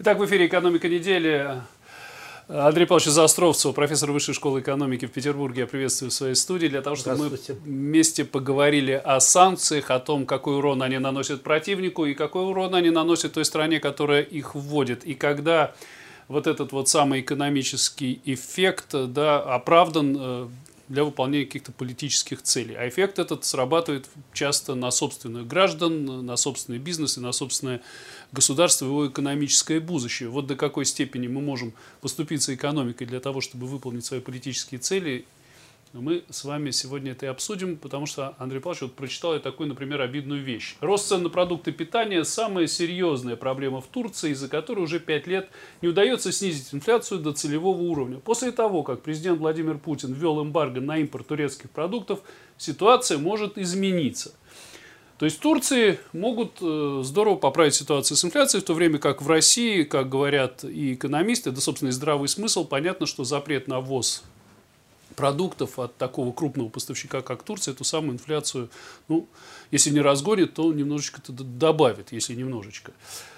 Итак, в эфире «Экономика недели». Андрей Павлович Заостровцев, профессор Высшей школы экономики в Петербурге. Я приветствую в своей студии для того, чтобы мы вместе поговорили о санкциях, о том, какой урон они наносят противнику и какой урон они наносят той стране, которая их вводит. И когда вот этот вот самый экономический эффект, да, оправдан для выполнения каких-то политических целей. А эффект этот срабатывает часто на собственных граждан, на собственный бизнес и на собственное государство, его экономическое будущее. Вот до какой степени мы можем поступиться экономикой для того, чтобы выполнить свои политические цели, мы с вами сегодня это и обсудим, потому что, Андрей Павлович, вот прочитал я такую, например, обидную вещь. Рост цен на продукты питания – самая серьезная проблема в Турции, из-за которой уже 5 лет не удается снизить инфляцию до целевого уровня. После того, как президент Владимир Путин ввел эмбарго на импорт турецких продуктов, ситуация может измениться. То есть в Турции могут здорово поправить ситуацию с инфляцией, в то время как в России, как говорят и экономисты, да, собственно, и здравый смысл, понятно, что запрет на ввоз продуктов от такого крупного поставщика, как Турция, эту самую инфляцию, ну, если не разгонит, то немножечко-то добавит, если немножечко.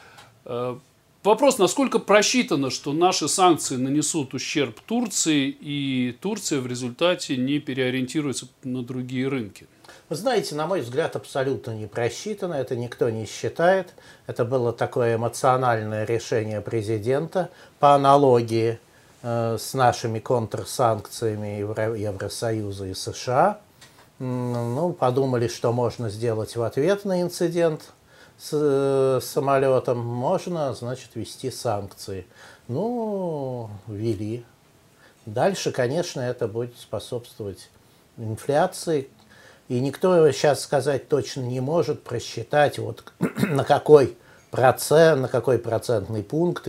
Вопрос, насколько просчитано, что наши санкции нанесут ущерб Турции, и Турция в результате не переориентируется на другие рынки? Вы знаете, на мой взгляд, абсолютно не просчитано, это никто не считает. Это было такое эмоциональное решение президента по аналогии с нашими контрсанкциями Евросоюза и США. Ну, подумали, что можно сделать в ответ на инцидент с самолетом. Можно, значит, ввести санкции. Ну, ввели. Дальше, конечно, это будет способствовать инфляции. И никто сейчас сказать точно не может, просчитать, вот на какой процентный пункт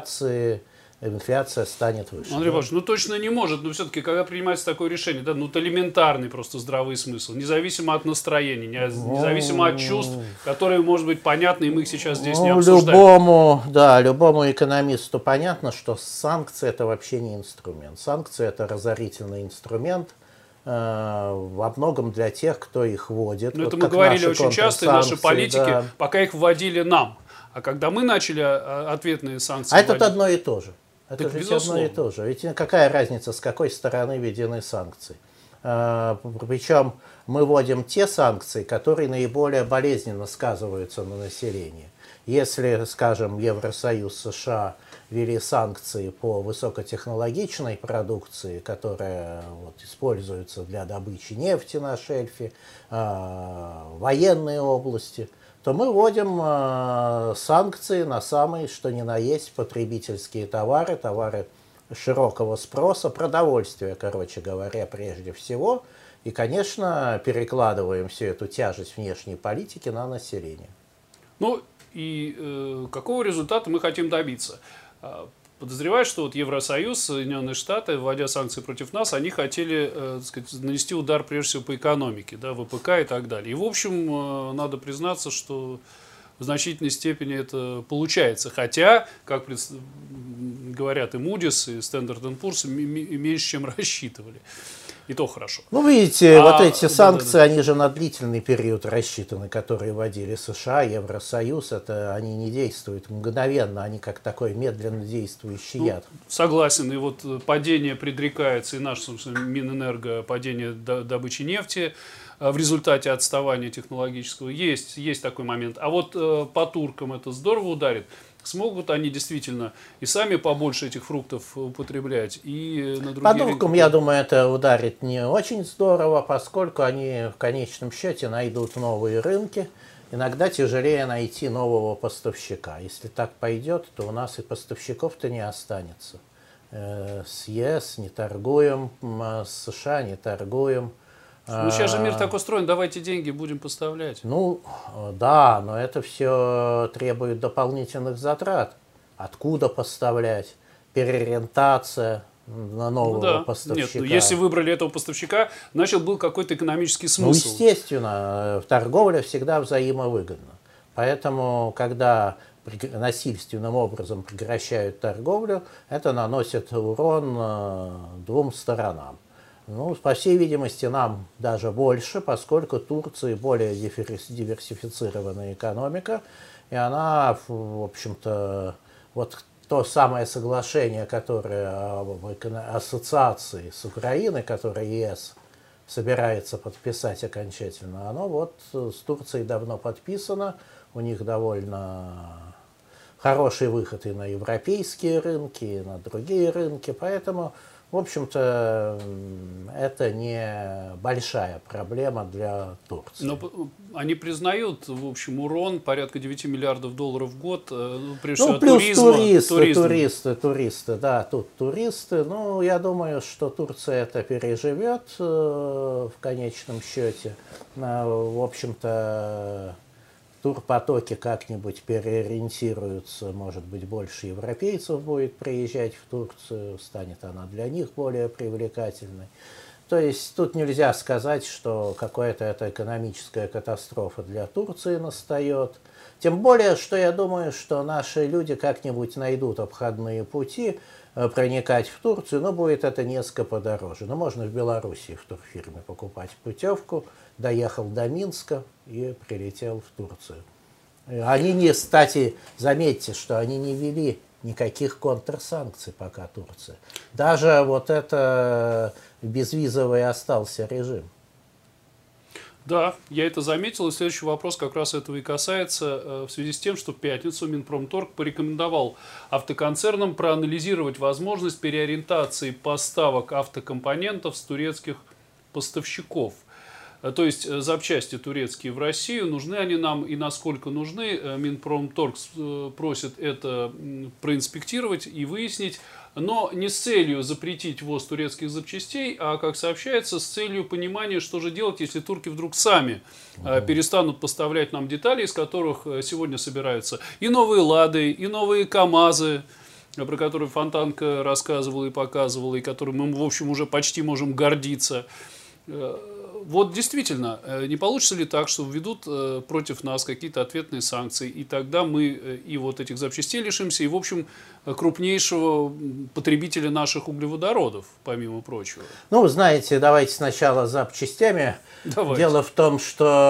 инфляция станет выше. Андрей Павлович, ну точно не может, но все-таки, когда принимается такое решение, да, ну это элементарный просто здравый смысл, независимо от настроения, независимо от чувств, которые, может быть, понятны, и мы их сейчас здесь не обсуждаем. Любому экономисту понятно, что санкции – это вообще не инструмент. Санкции – это разорительный инструмент, во многом для тех, кто их вводит. Но вот это мы говорили очень часто, и наши политики, да, пока их вводили нам. А когда мы начали ответные санкции вводить... это одно и то же. Это так, же одно и то же. Ведь какая разница, с какой стороны введены санкции? Причем мы вводим те санкции, которые наиболее болезненно сказываются на населении. Если, скажем, Евросоюз, США ввели санкции по высокотехнологичной продукции, которая вот используется для добычи нефти на шельфе, военной области, то мы вводим санкции на самые, что ни на есть, потребительские товары, товары широкого спроса, продовольствие, короче говоря, прежде всего. И, конечно, перекладываем всю эту тяжесть внешней политики на население. Ну, и какого результата мы хотим добиться? Подозреваю, что вот Евросоюз, Соединенные Штаты, вводя санкции против нас, они хотели, так сказать, нанести удар прежде всего по экономике, да, ВПК и так далее. И, в общем, надо признаться, что в значительной степени это получается. Хотя, как говорят и Moody's, и Standard & Poor's, меньше, чем рассчитывали. И то хорошо. Ну, видите, вот эти санкции, они же на длительный период рассчитаны, которые вводили США, Евросоюз. Это они не действуют мгновенно, они как такой медленно действующий яд. Согласен. И вот падение предрекается, и наш, собственно, Минэнерго, падение добычи нефти в результате отставания технологического. Есть такой момент. А вот по туркам это здорово ударит. Смогут они действительно и сами побольше этих фруктов употреблять, и на другие... По туркам, я думаю, это ударит не очень здорово, поскольку они в конечном счете найдут новые рынки. Иногда тяжелее найти нового поставщика. Если так пойдет, то у нас и поставщиков-то не останется. С ЕС не торгуем, с США не торгуем. Ну, сейчас же мир так устроен, давайте деньги будем поставлять. Ну, да, но это все требует дополнительных затрат. Откуда поставлять? Переориентация на нового поставщика. Нет, если выбрали этого поставщика, значит, был какой-то экономический смысл. Ну, естественно, торговля всегда взаимовыгодна. Поэтому, когда насильственным образом прекращают торговлю, это наносит урон двум сторонам. Ну, по всей видимости, нам даже больше, поскольку Турция более диверсифицированная экономика, и она, в общем-то, вот то самое соглашение, которое об ассоциации с Украиной, которое ЕС собирается подписать окончательно, оно вот с Турцией давно подписано, у них довольно хороший выход и на европейские рынки, и на другие рынки, поэтому, в общем-то, это не большая проблема для Турции. Но они признают, в общем, урон порядка 9 миллиардов долларов в год, прежде всего, плюс туристы, да, тут туристы. Ну, я думаю, что Турция это переживет в конечном счете. В общем-то, турпотоки как-нибудь переориентируются, может быть, больше европейцев будет приезжать в Турцию, станет она для них более привлекательной. То есть тут нельзя сказать, что какая-то это экономическая катастрофа для Турции настает. Тем более, что я думаю, что наши люди как-нибудь найдут обходные пути проникать в Турцию, но будет это несколько подороже. Но можно в Белоруссии в турфирме покупать путевку, доехал до Минска и прилетел в Турцию. Они не, кстати, заметьте, что они не ввели никаких контрсанкций пока Турция. Даже вот это безвизовый остался режим. Да, я это заметил, и следующий вопрос как раз этого и касается, в связи с тем, что в пятницу Минпромторг порекомендовал автоконцернам проанализировать возможность переориентации поставок автокомпонентов с турецких поставщиков. То есть запчасти турецкие в Россию, нужны они нам и насколько нужны. Минпромторг просит это проинспектировать и выяснить, но не с целью запретить ввоз турецких запчастей, а, как сообщается, с целью понимания, что же делать, если турки вдруг сами перестанут поставлять нам детали, из которых сегодня собираются и новые «Лады», и новые «КамАЗы», про которые Фонтанка рассказывала и показывала, и которыми мы, в общем, уже почти можем гордиться. Вот действительно, не получится ли так, что введут против нас какие-то ответные санкции, и тогда мы и вот этих запчастей лишимся, и, в общем, крупнейшего потребителя наших углеводородов, помимо прочего? Ну, знаете, давайте сначала с запчастями. Давайте. Дело в том,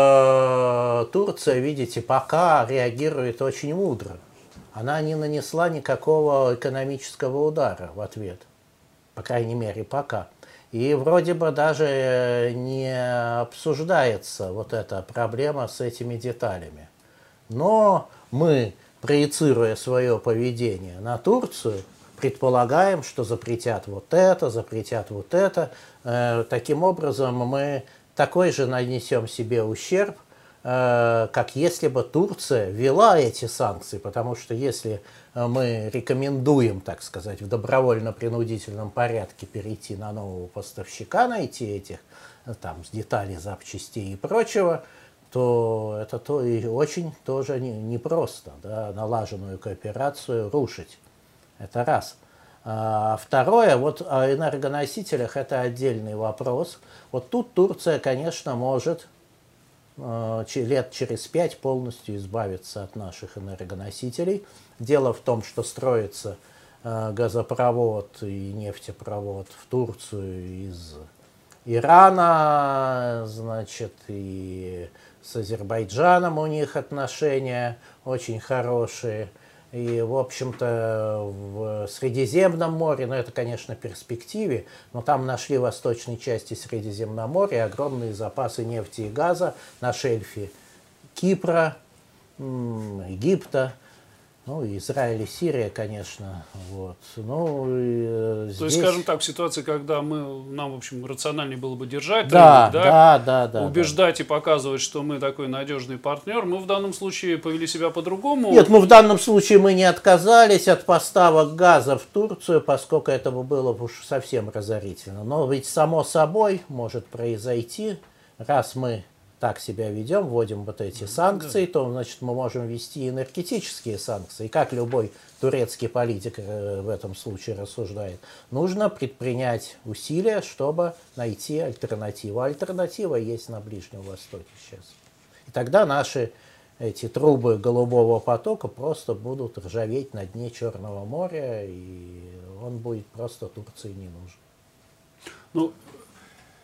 что Турция, видите, пока реагирует очень мудро. Она не нанесла никакого экономического удара в ответ. По крайней мере, пока. И вроде бы даже не обсуждается вот эта проблема с этими деталями. Но мы, проецируя свое поведение на Турцию, предполагаем, что запретят вот это, запретят вот это. Таким образом, мы такой же нанесем себе ущерб, как если бы Турция ввела эти санкции, потому что если мы рекомендуем, так сказать, в добровольно-принудительном порядке перейти на нового поставщика, найти этих там деталей, запчастей и прочего, то это то и очень тоже непросто, да, налаженную кооперацию рушить. Это раз. А второе, вот о энергоносителях это отдельный вопрос. Вот тут Турция, конечно, может лет через 5 полностью избавиться от наших энергоносителей. Дело в том, что строится газопровод и нефтепровод в Турцию из Ирана, значит, и с Азербайджаном у них отношения очень хорошие. И, в общем-то, в Средиземном море, ну, это, конечно, в перспективе, но там нашли в восточной части Средиземноморья огромные запасы нефти и газа на шельфе Кипра, Египта, ну, Израиль и Сирия, конечно. Вот. Ну, здесь... То есть, скажем так, в ситуации, когда нам, в общем, рациональнее было бы держать да, рынок, да, убеждать и показывать, что мы такой надежный партнер, мы в данном случае повели себя по-другому. Нет, в данном случае мы не отказались от поставок газа в Турцию, поскольку это было бы уж совсем разорительно. Но ведь само собой может произойти, раз мы так себя ведем, вводим вот эти санкции, то, значит, мы можем ввести энергетические санкции. И как любой турецкий политик в этом случае рассуждает, нужно предпринять усилия, чтобы найти альтернативу. Альтернатива есть на Ближнем Востоке сейчас. И тогда наши эти трубы голубого потока просто будут ржаветь на дне Черного моря, и он будет просто Турции не нужен. Ну,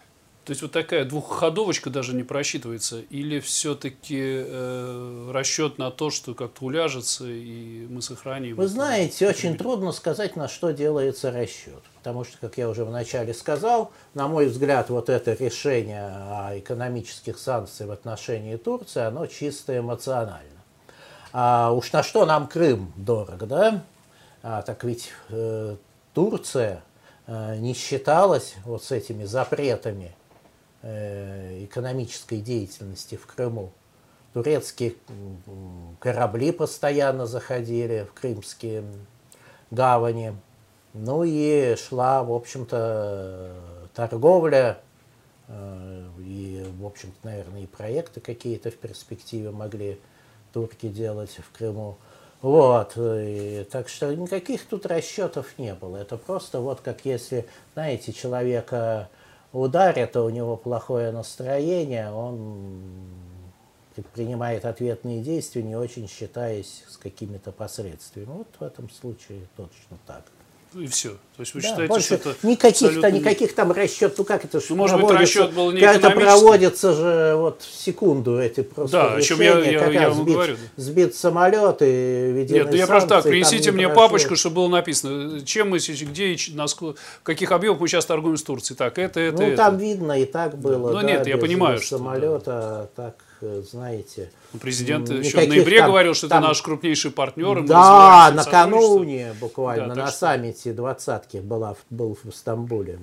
То есть вот такая двухходовочка даже не просчитывается? Или все-таки расчет на то, что как-то уляжется и мы сохраним? Вы знаете, очень трудно сказать, на что делается расчет. Потому что, как я уже вначале сказал, на мой взгляд, вот это решение о экономических санкциях в отношении Турции, оно чисто эмоционально. А уж на что нам Крым дорог, да? Так ведь Турция не считалась вот с этими запретами экономической деятельности в Крыму. Турецкие корабли постоянно заходили в крымские гавани. Ну и шла, в общем-то, торговля. И, в общем-то, наверное, и проекты какие-то в перспективе могли турки делать в Крыму. Вот, и, так что никаких тут расчетов не было. Это просто вот как если, знаете, человека ударят, а у него плохое настроение, он предпринимает ответные действия, не очень считаясь с какими-то последствиями. Вот в этом случае точно так. И все. То есть вы Да, считаете, что это никаких там расчетов, ну как это же может быть, расчет был не это экономический? проводится же вот в секунду эти просто да, решения, о чем я вам говорю. Сбит самолет и введены Нет, я просто так, принесите мне папочку, чтобы было написано, чем мы сейчас, где, в каких объемах мы сейчас торгуем с Турцией. Так, это. Там видно, и так было. Ну да, нет, я понимаю, что самолета, так, знаете. Президент еще в ноябре говорил, что это наш крупнейший партнер. Да, накануне буквально, на саммите двадцатки был в Стамбуле.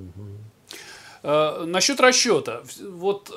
Насчет расчета. Вот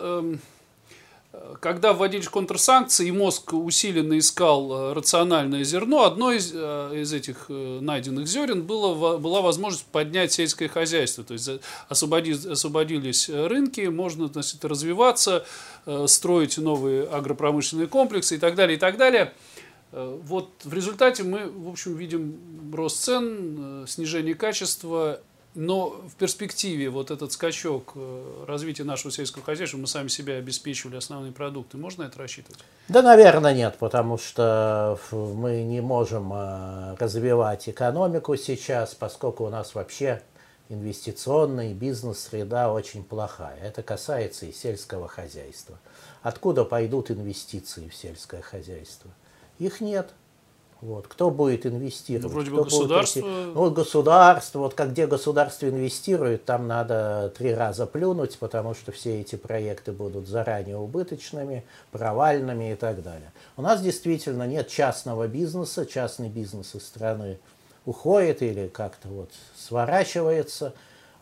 когда вводились контрсанкции, и мозг усиленно искал рациональное зерно, одно из этих найденных зерен была возможность поднять сельское хозяйство. То есть освободились рынки, можно, значит, развиваться, строить новые агропромышленные комплексы и так далее, и так далее. Вот в результате мы, в общем, видим рост цен, снижение качества. Но в перспективе вот этот скачок развития нашего сельского хозяйства, мы сами себя обеспечивали основные продукты, можно это рассчитывать? Да, наверное, нет, потому что мы не можем развивать экономику сейчас, поскольку у нас вообще инвестиционная и бизнес-среда очень плохая. Это касается и сельского хозяйства. Откуда пойдут инвестиции в сельское хозяйство? Их нет. Вот. Кто будет инвестировать? Вроде бы государство. Вот государство, вот где государство инвестирует, там надо 3 раза плюнуть, потому что все эти проекты будут заранее убыточными, провальными и так далее. У нас действительно нет частного бизнеса, частный бизнес из страны уходит или как-то вот сворачивается.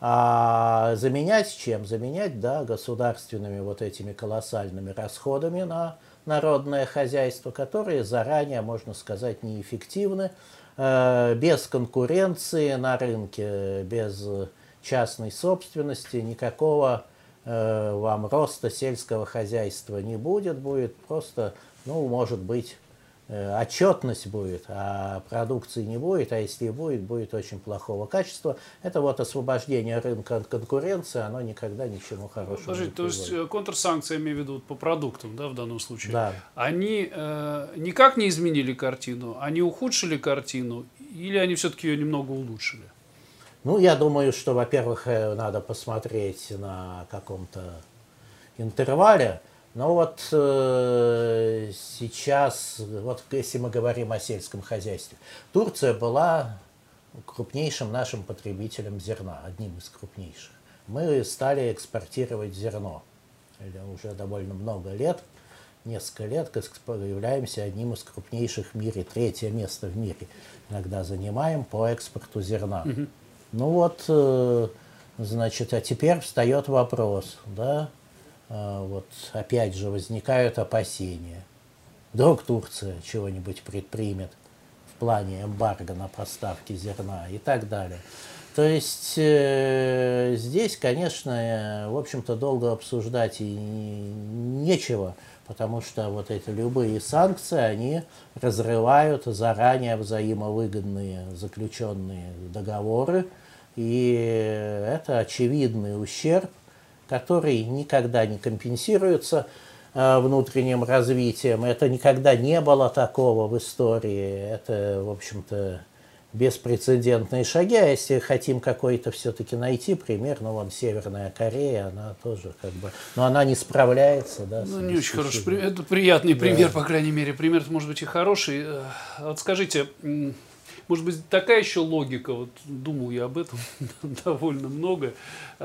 А заменять чем? Заменять, да, государственными вот этими колоссальными расходами на народное хозяйство, которые заранее, можно сказать, неэффективны, без конкуренции на рынке, без частной собственности, никакого вам роста сельского хозяйства не будет, будет просто, ну, может быть, отчетность будет, а продукции не будет, а если и будет, будет очень плохого качества. Это вот освобождение рынка от конкуренции, оно никогда ни к чему хорошему не приводит. То есть контрсанкции, я имею в виду, по продуктам, да, в данном случае, да. Они никак не изменили картину, они ухудшили картину, или они все-таки ее немного улучшили? Ну, я думаю, что, во-первых, надо посмотреть на каком-то интервале. Но вот сейчас, вот если мы говорим о сельском хозяйстве, Турция была крупнейшим нашим потребителем зерна, одним из крупнейших. Мы стали экспортировать зерно уже довольно много лет, несколько лет, являемся одним из крупнейших в мире, 3-е место в мире иногда занимаем по экспорту зерна. Ну вот, значит, а теперь встает вопрос, да, вот опять же возникают опасения. Вдруг Турция чего-нибудь предпримет в плане эмбарго на поставки зерна и так далее. То есть здесь, конечно, в общем-то, долго обсуждать и нечего, потому что вот эти любые санкции, они разрывают заранее взаимовыгодные заключенные договоры, и это очевидный ущерб, который никогда не компенсируется внутренним развитием. Это никогда не было такого в истории. Это, в общем-то, беспрецедентные шаги, а если хотим какой-то все-таки найти пример, ну, вон Северная Корея, она тоже как бы, но она не справляется, да. Ну, не очень хороший пример, это приятный пример, по крайней мере, пример может быть и хороший. Вот скажите, может быть, такая еще логика, вот думал я об этом довольно много,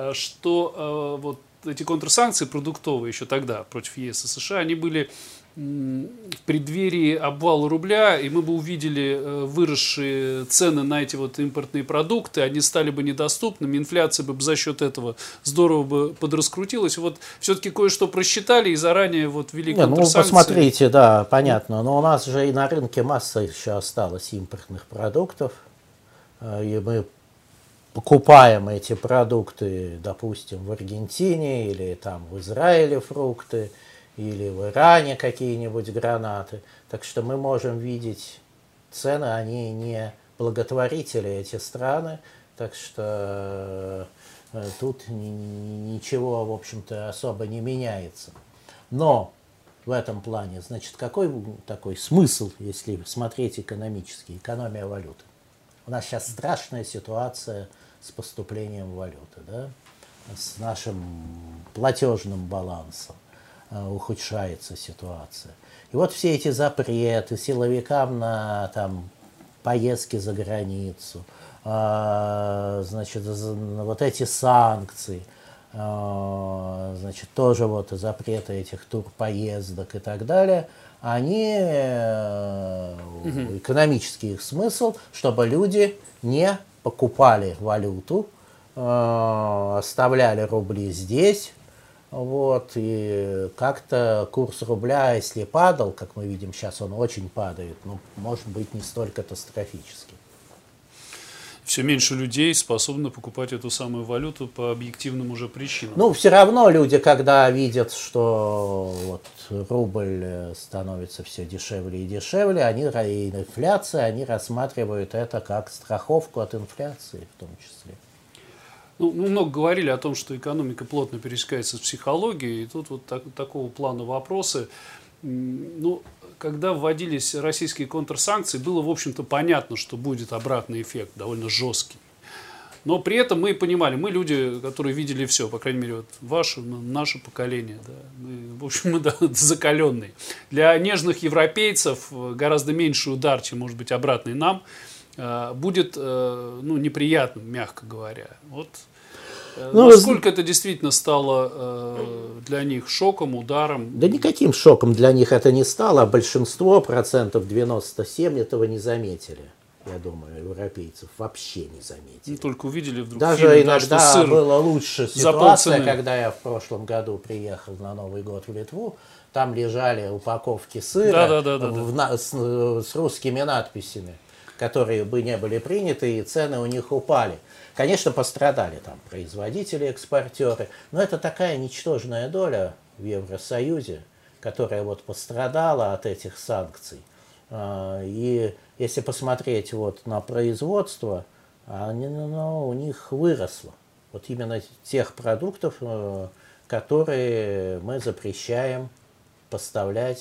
что вот эти контрсанкции продуктовые еще тогда против ЕС и США, они были в преддверии обвала рубля, и мы бы увидели выросшие цены на эти вот импортные продукты, они стали бы недоступными, инфляция бы за счет этого здорово бы подраскрутилась. Вот все-таки кое-что просчитали и заранее вот ввели контрсанкции. Ну, посмотрите, да, понятно, но у нас же и на рынке масса еще осталось импортных продуктов, и мы покупаем эти продукты, допустим, в Аргентине или там в Израиле фрукты, или в Иране какие-нибудь гранаты. Так что мы можем видеть цены, они не благотворители, эти страны. Так что тут ничего, в общем-то, особо не меняется. Но в этом плане, значит, какой такой смысл, если смотреть экономически, экономия валюты? У нас сейчас страшная ситуация с поступлением валюты, да? С нашим платежным балансом. Ухудшается ситуация. И вот все эти запреты силовикам на там, поездки за границу, значит, вот эти санкции, значит, тоже вот запреты этих турпоездок и так далее, они, экономический их смысл, чтобы люди не покупали валюту, оставляли рубли здесь. Вот, и как-то курс рубля, если падал, как мы видим сейчас, он очень падает, но может быть не столь катастрофически. Все меньше людей способны покупать эту самую валюту по объективным уже причинам. Ну, все равно люди, когда видят, что вот рубль становится все дешевле и дешевле, и инфляция, они рассматривают это как страховку от инфляции в том числе. Ну, мы много говорили о том, что экономика плотно пересекается с психологией, и тут вот такого плана вопросы. Ну, когда вводились российские контрсанкции, было, в общем-то, понятно, что будет обратный эффект, довольно жесткий. Но при этом мы понимали, мы люди, которые видели все, по крайней мере, вот ваше, наше поколение, да, мы, в общем, мы, да, закаленные. Для нежных европейцев гораздо меньший удар, чем, может быть, обратный нам, будет, ну, неприятным, мягко говоря. Вот, насколько это действительно стало для них шоком, ударом? Да никаким шоком для них это не стало. Большинство, 97%, этого не заметили. Я думаю, европейцев вообще не заметили. Ну, только увидели вдруг даже фильм, иногда да, сыр была лучше ситуация, когда я в прошлом году приехал на Новый год в Литву. Там лежали упаковки сыра с русскими надписями, которые бы не были приняты, и цены у них упали. Конечно, пострадали там производители, экспортеры, но это такая ничтожная доля в Евросоюзе, которая вот пострадала от этих санкций. И если посмотреть вот на производство, у них выросло. Вот именно тех продуктов, которые мы запрещаем поставлять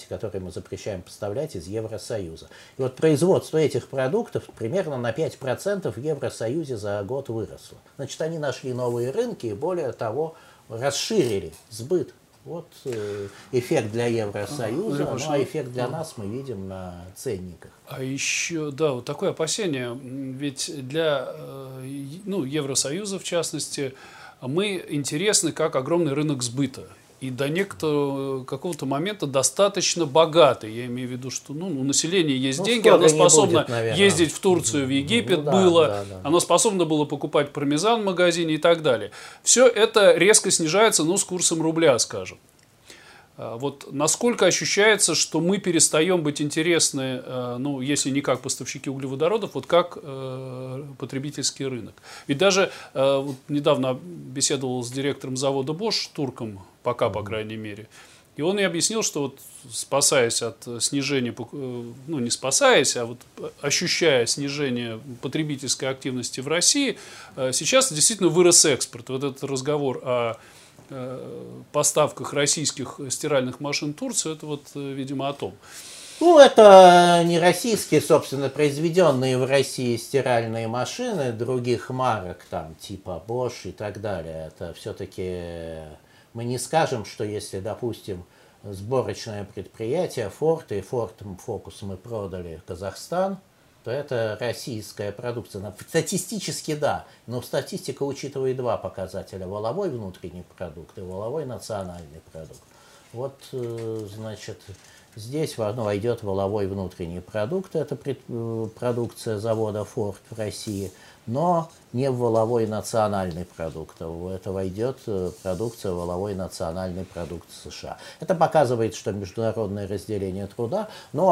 из Евросоюза. И вот производство этих продуктов примерно на 5% в Евросоюзе за год выросло. Значит, они нашли новые рынки и, более того, расширили сбыт. Вот эффект для Евросоюза, а эффект для нас мы видим на ценниках. А еще, да, вот такое опасение, ведь для Евросоюза, в частности, мы интересны как огромный рынок сбыта. И до какого-то момента достаточно богатый. Я имею в виду, что у населения есть деньги, оно способно ездить в Турцию, в Египет оно способно было покупать пармезан в магазине и так далее. Все это резко снижается, с курсом рубля, скажем. Вот насколько ощущается, что мы перестаем быть интересны, если не как поставщики углеводородов, вот как потребительский рынок. Ведь даже вот недавно беседовал с директором завода Bosch, турком, пока, по крайней мере, и он и объяснил, что вот спасаясь от снижения, не спасаясь, а вот ощущая снижение потребительской активности в России, сейчас действительно вырос экспорт. Вот этот разговор о поставках российских стиральных машин в Турцию, это вот, видимо, о том. Ну, это не российские, собственно, произведенные в России стиральные машины других марок, там, типа Bosch и так далее. Это все-таки мы не скажем, что если, допустим, сборочное предприятие Ford и Ford Focus мы продали в Казахстан, то это российская продукция. Статистически да, но статистика учитывает два показателя: воловой внутренний продукт и воловой национальный продукт. Вот, значит, здесь войдет воловой внутренний продукт, это продукция завода Ford в России, но не в воловой национальный продукт, а это войдет продукция воловой национальный продукт США. Это показывает, что международное разделение труда, ну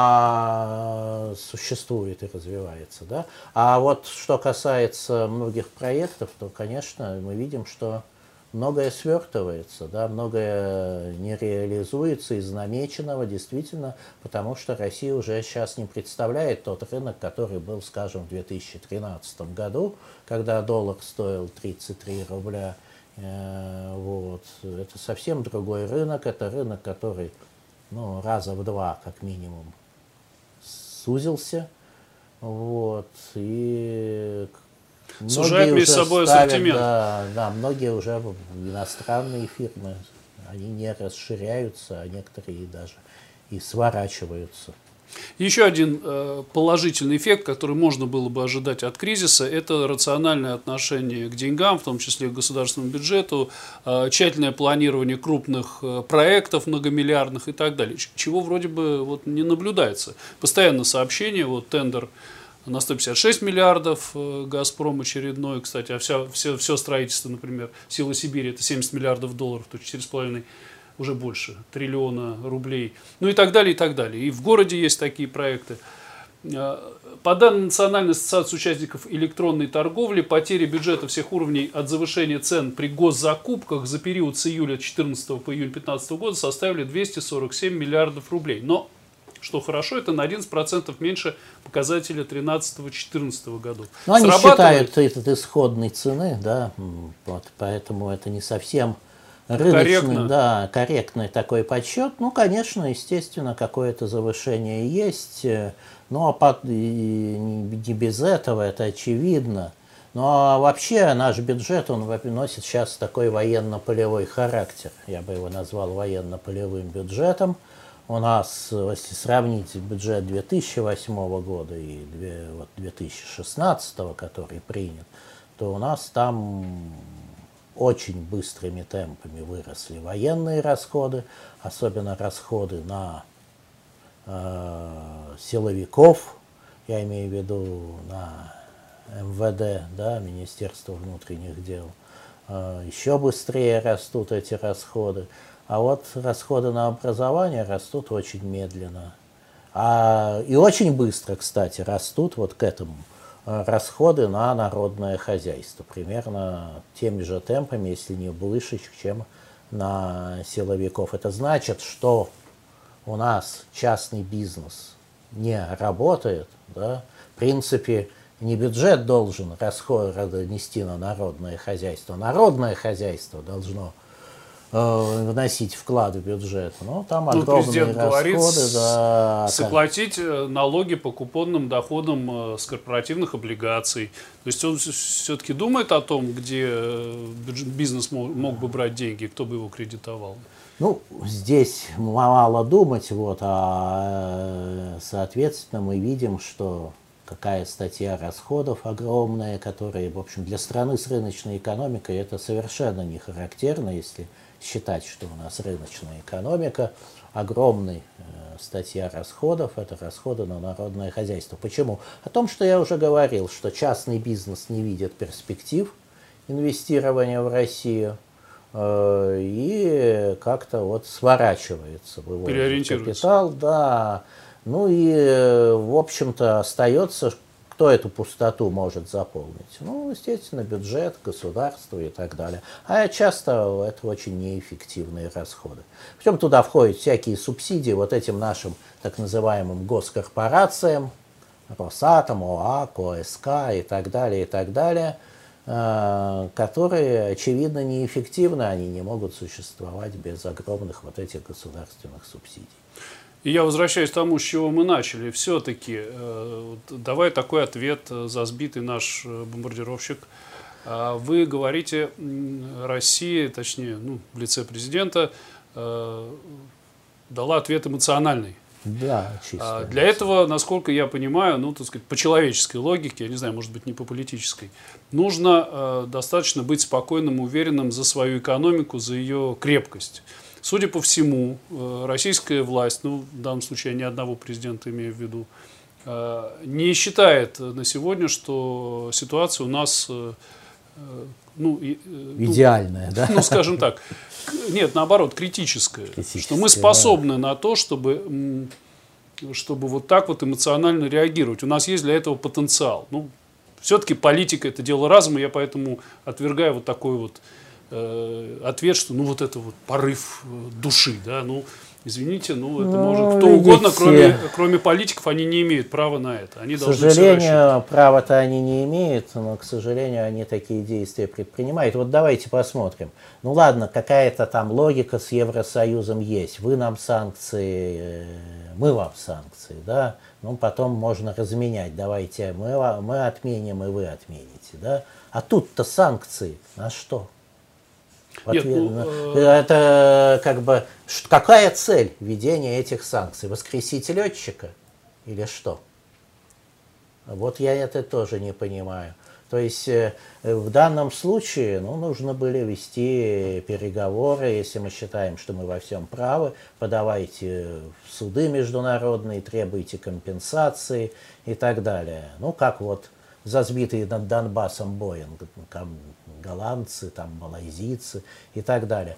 а существует и развивается. Да? А вот что касается многих проектов, то, конечно, мы видим, что многое свертывается, да, многое не реализуется из намеченного, действительно, потому что Россия уже сейчас не представляет тот рынок, который был, скажем, в 2013 году, когда доллар стоил 33 рубля. Вот. Это совсем другой рынок, это рынок, который раза в два, как минимум, сузился. Вот. И сужает между собой ассортимент. Да, многие уже иностранные фирмы, они не расширяются, а некоторые даже и сворачиваются. Еще один положительный эффект, который можно было бы ожидать от кризиса, это рациональное отношение к деньгам, в том числе к государственному бюджету, тщательное планирование крупных проектов многомиллиардных и так далее, чего вроде бы не наблюдается. Постоянно сообщения, тендер на 156 миллиардов, «Газпром» очередной, кстати, а все строительство, например, «Сила Сибири» это 70 миллиардов долларов, то есть 4,5, уже больше, триллиона рублей, и так далее, и так далее. И в городе есть такие проекты. По данным Национальной ассоциации участников электронной торговли, потери бюджета всех уровней от завышения цен при госзакупках за период с июля 2014 по июнь 2015 года составили 247 миллиардов рублей. Но что хорошо, это на 11% меньше показателя 2013-2014 годов. Но они считают этот исходной цены, да, поэтому это не совсем рыночный, корректный такой подсчет. Конечно, естественно, какое-то завышение есть, не без этого, это очевидно. Но вообще наш бюджет, он носит сейчас такой военно-полевой характер. Я бы его назвал военно-полевым бюджетом. У нас, если сравнить бюджет 2008 года и 2016, который принят, то у нас там очень быстрыми темпами выросли военные расходы, особенно расходы на силовиков, я имею в виду на МВД, да, Министерство внутренних дел. Еще быстрее растут эти расходы. А вот расходы на образование растут очень медленно. И очень быстро, кстати, растут к этому расходы на народное хозяйство. Примерно теми же темпами, если не выше, чем на силовиков. Это значит, что у нас частный бизнес не работает. Да? В принципе, не бюджет должен расходы нести на народное хозяйство. Народное хозяйство должно вносить вклад в бюджет. Там огромные расходы. Говорит, соплатить налоги по купонным доходам с корпоративных облигаций. То есть он все-таки думает о том, где бизнес мог бы брать деньги, кто бы его кредитовал. Здесь мало думать, соответственно, мы видим, что какая статья расходов огромная, которая, в общем, для страны с рыночной экономикой это совершенно не характерно, если считать, что у нас рыночная экономика, огромная статья расходов, это расходы на народное хозяйство. Почему? О том, что я уже говорил, что частный бизнес не видит перспектив инвестирования в Россию и как-то сворачивается, выводит капитал, да. В общем-то, остается, кто эту пустоту может заполнить? Естественно, бюджет, государство и так далее. А часто это очень неэффективные расходы. Причем туда входят всякие субсидии этим нашим так называемым госкорпорациям, Росатом, ОАК, ОСК и так далее, которые, очевидно, неэффективны, они не могут существовать без огромных этих государственных субсидий. И я возвращаюсь к тому, с чего мы начали. Все-таки давай такой ответ за сбитый наш бомбардировщик. Вы говорите, Россия, точнее, в лице президента, дала ответ эмоциональный. Да, чисто. Для этого, насколько я понимаю, так сказать, по человеческой логике, я не знаю, может быть, не по политической, нужно достаточно быть спокойным, уверенным за свою экономику, за ее крепкость. Судя по всему, российская власть, в данном случае я ни одного президента имею в виду, не считает на сегодня, что ситуация у нас идеальная, да? Скажем так. Нет, наоборот, критическая. Что мы способны на то, чтобы вот так вот эмоционально реагировать. У нас есть для этого потенциал. Все-таки политика – это дело разума, я поэтому отвергаю вот такой вот ответ, что это вот порыв души, да, извините, это может кто угодно, кроме политиков, они не имеют права на это. Они к сожалению, права-то они не имеют, но, к сожалению, они такие действия предпринимают. Вот давайте посмотрим. Ладно, какая-то там логика с Евросоюзом есть. Вы нам санкции, мы вам санкции, да. Потом можно разменять. Давайте мы отменим, и вы отмените, да. А тут-то санкции на что? Нет, это какая цель введения этих санкций? Воскресить летчика или что? Вот я это тоже не понимаю. То есть в данном случае нужно были вести переговоры, если мы считаем, что мы во всем правы, подавайте в суды международные, требуйте компенсации и так далее. Как вот за сбитый над Донбассом Боинг, голландцы, малайзийцы и так далее.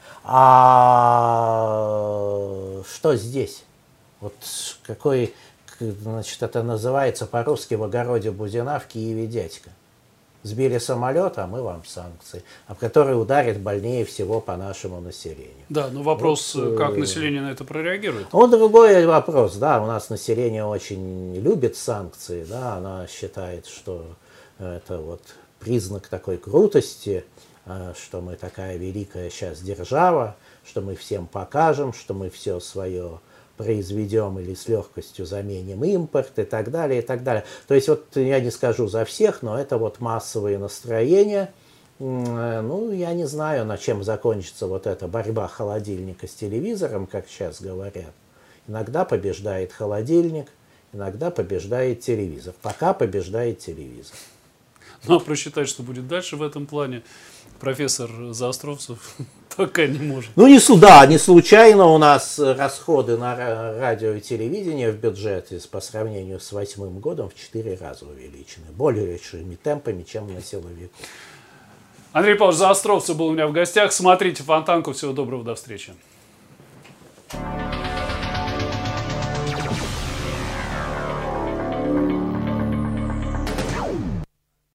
А что здесь? Вот какой, это называется по-русски в огороде Бузина, в Киеве дядька. Сбили самолет, а мы вам санкции, который ударит больнее всего по нашему населению. Да, но вопрос, как население на это прореагирует? Другой вопрос, да, у нас население очень любит санкции, да, она считает, что это признак такой крутости, что мы такая великая сейчас держава, что мы всем покажем, что мы все свое произведем или с легкостью заменим импорт и так далее, и так далее. То есть я не скажу за всех, но это массовые настроения. Я не знаю, на чем закончится эта борьба холодильника с телевизором, как сейчас говорят. Иногда побеждает холодильник, иногда побеждает телевизор. Пока побеждает телевизор. А просчитать, что будет дальше в этом плане, профессор Заостровцев пока не может. Не случайно у нас расходы на радио и телевидение в бюджете по сравнению с 2008 годом в 4 раза увеличены. Большими темпами, чем на силовиков. Андрей Павлович Заостровцев был у меня в гостях. Смотрите Фонтанку. Всего доброго, до встречи.